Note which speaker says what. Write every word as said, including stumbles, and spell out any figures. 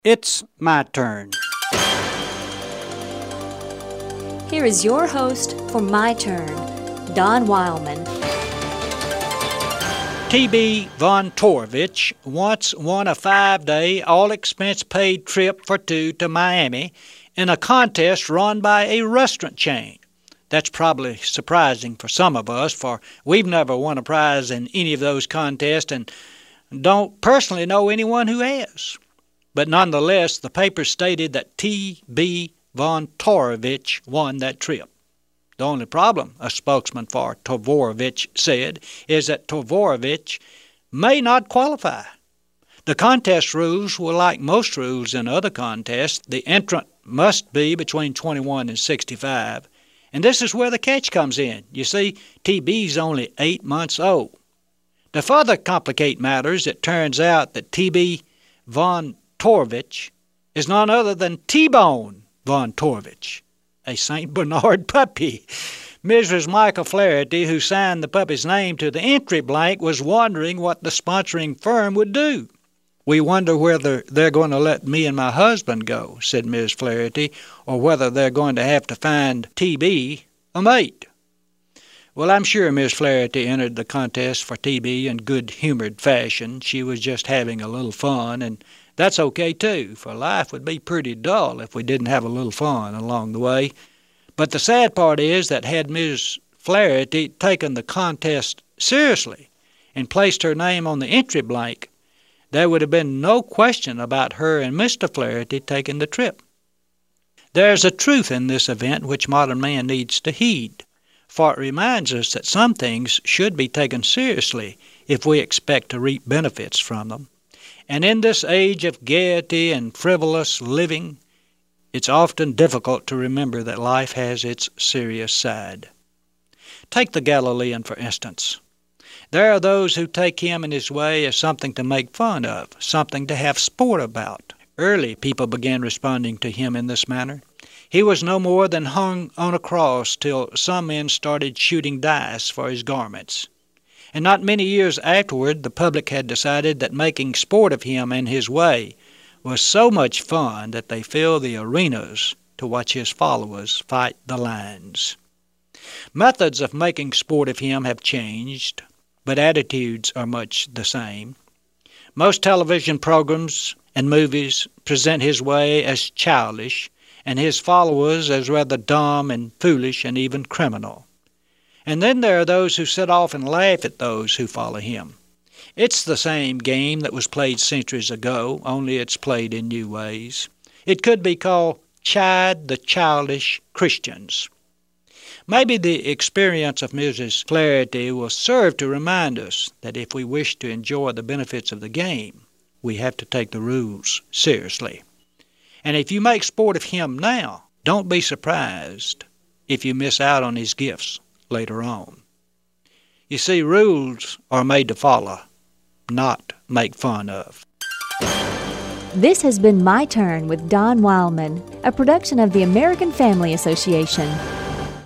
Speaker 1: It's my turn.
Speaker 2: Here is your host for My Turn, Don Wildman.
Speaker 1: T B von Torvich once won a five-day, all-expense-paid trip for two to Miami in a contest run by a restaurant chain. That's probably surprising for some of us, for we've never won a prize in any of those contests and don't personally know anyone who has. But nonetheless, the paper stated that T B von Torvich won that trip. The only problem, a spokesman for Tovorovich said, is that Tovorovich may not qualify. The contest rules were like most rules in other contests. The entrant must be between twenty-one and sixty-five. And this is where the catch comes in. You see, T B's only eight months old. To further complicate matters, it turns out that T B von Torvich is none other than T-Bone von Torvich, a Saint Bernard puppy. Missus Michael Flaherty, who signed the puppy's name to the entry blank, was wondering what the sponsoring firm would do. "We wonder whether they're going to let me and my husband go," said Miz Flaherty, "or whether they're going to have to find T B a mate." Well, I'm sure Miz Flaherty entered the contest for T B in good-humored fashion. She was just having a little fun, and that's okay, too, for life would be pretty dull if we didn't have a little fun along the way. But the sad part is that had Miz Flaherty taken the contest seriously and placed her name on the entry blank, there would have been no question about her and Mister Flaherty taking the trip. There's a truth in this event which modern man needs to heed, for it reminds us that some things should be taken seriously if we expect to reap benefits from them. And in this age of gaiety and frivolous living, it's often difficult to remember that life has its serious side. Take the Galilean, for instance. There are those who take him and his way as something to make fun of, something to have sport about. Early people began responding to him in this manner. He was no more than hung on a cross till some men started shooting dice for his garments. And not many years afterward, the public had decided that making sport of him and his way was so much fun that they filled the arenas to watch his followers fight the lions. Methods of making sport of him have changed, but attitudes are much the same. Most television programs and movies present his way as childish, and his followers as rather dumb and foolish and even criminal. And then there are those who sit off and laugh at those who follow him. It's the same game that was played centuries ago, only it's played in new ways. It could be called Chide the Childish Christians. Maybe the experience of Missus Flaherty will serve to remind us that if we wish to enjoy the benefits of the game, we have to take the rules seriously. And if you make sport of him now, don't be surprised if you miss out on his gifts later on. You see, rules are made to follow, not make fun of.
Speaker 2: This has been My Turn with Don Wildman, a production of the American Family Association.